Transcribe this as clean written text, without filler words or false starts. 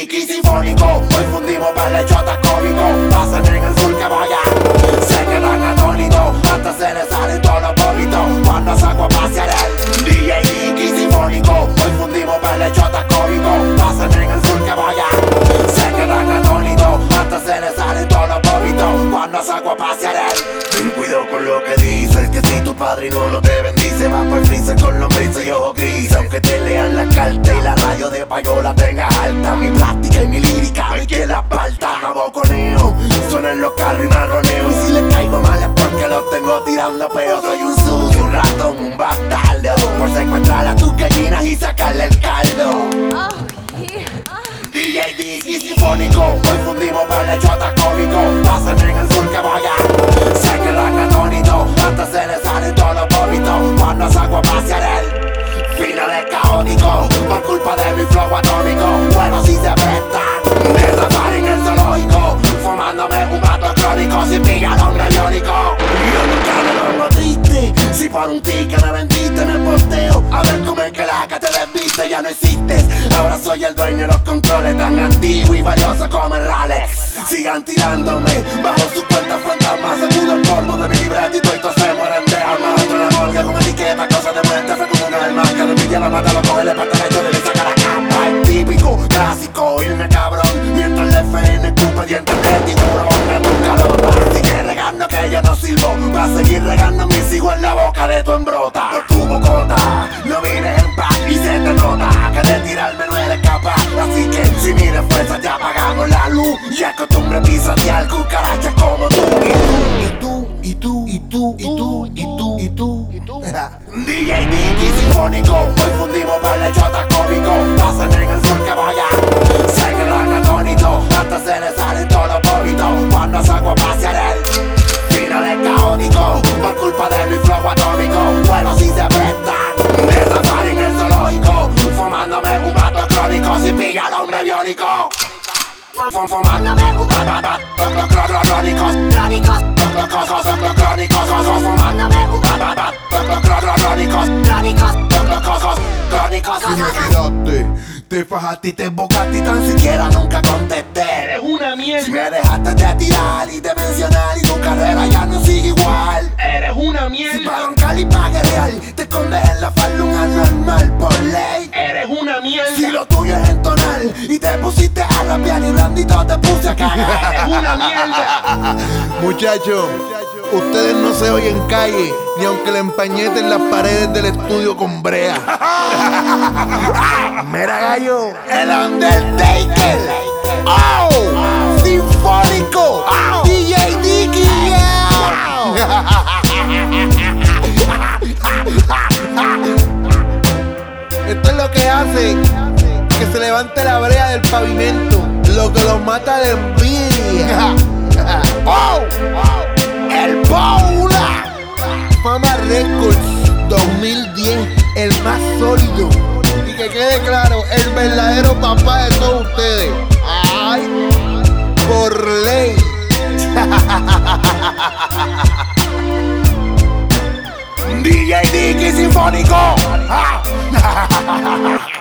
Dicky sinfónico, hoy fundimos pelechota cómico. Pasan en el sur que vaya, se quedan atónitos, hasta se les salen todos los vómitos cuando saco a pasear el DJ Dicky sinfónico, hoy fundimos pelechota cómico. Pasan en el sur que vaya, se quedan atónitos, hasta se les salen todos los vómitos cuando saco a pasear el. Ten cuidado con lo que dices, que si tu padrino no te bendice, va por freezer con lombrices y ojos grises. Aunque te lean la carta y la radio de payola tengas alta, mi plástica y mi lírica hay que la falta. No boconeo, suenan los carros y marroneo, y si le caigo mal es porque lo tengo tirando peo. Soy un sucio, un ratón, un bastardo, por secuestrar a tus gallinas y sacarle el caldo. DJ Dicky sinfónico, hoy fundimos pelechota cómico. Pasan en el sur que vaya, se quedan atónitos, hasta se les salen todos los vómitos cuando saco a pasear el final es caótico, por culpa de mi flow atómico. Bueno, si se prestan, de safari en el zoológico, fumándome un gato crónico sin pigadón iónico. Yo nunca me lo triste, si por un ticket me vendiste me posteo, a ver cómo es que la que te desviste ya no existes. Ahora soy el dueño de los controles, tan antiguo y valioso como el Rolex. Sigan tirándome bajo su cuenta fantasma, seguro el polvo de mi libretito y todos se mueren de alma. Otro la morgue con etiqueta, cosas de muerte, fue como una alma que de envidia la mata, lo coge, le parte la historia y le saca la capa. Es típico, clásico, irme cabrón, mientras el FN escupe dientes de tiburón. Que nunca lo va, sigue regando que yo no sirvo, va a seguir regando mis hijos en la boca de tu embrota. Por tu bocota, no vienes en paz y se te nota que de tirarme no eres capaz. Así que si mi defensa ya apagamos la luz, y es costumbre pisotear cucarachas como tú. Y tú, y tú, y tú, y tú, y tú, y tú, y tú. DJ Dicky sinfónico, hoy fundimos pelechota cómico. Pasan en el sur que vaya, se quedan atónitos, hasta se les salen todos los vómitos cuando saco a pasear el final es caótico, por culpa de mi flow atómico. Bueno, si se prestan, de safari en el zoológico, fumándome un gato crónico sin pillar a hombre biónico. Fumándome un gato crónicos, fumándome un gato crónicos. Si me tiraste, te fajaste y te embocaste y tan siquiera nunca contesté. Eres una mierda. Si me dejaste de tirar y de mencionar y tu carrera ya no sigue igual. Eres una Si mierda. para roncar y para guerrear te escondes en la falda un anormal por ley. Eres una mierda. Si lo tuyo es entonar y te pusiste a rapear y blandito te puse a cagar. Eres una mierda. Muchachos, ustedes no se oyen calle, ni aunque le empañeten las paredes del estudio con brea. Mira gallo, el Undertaker. Oh, sinfónico. DJ Dicky. Esto es lo que hace que se levante la brea del pavimento, lo que los mata de envidia. Oh, el Paula. Fama Records 2010, el más sólido. Y que quede claro, el verdadero papá de todos ustedes. Ay, por ley. DJ Dicky sinfónico.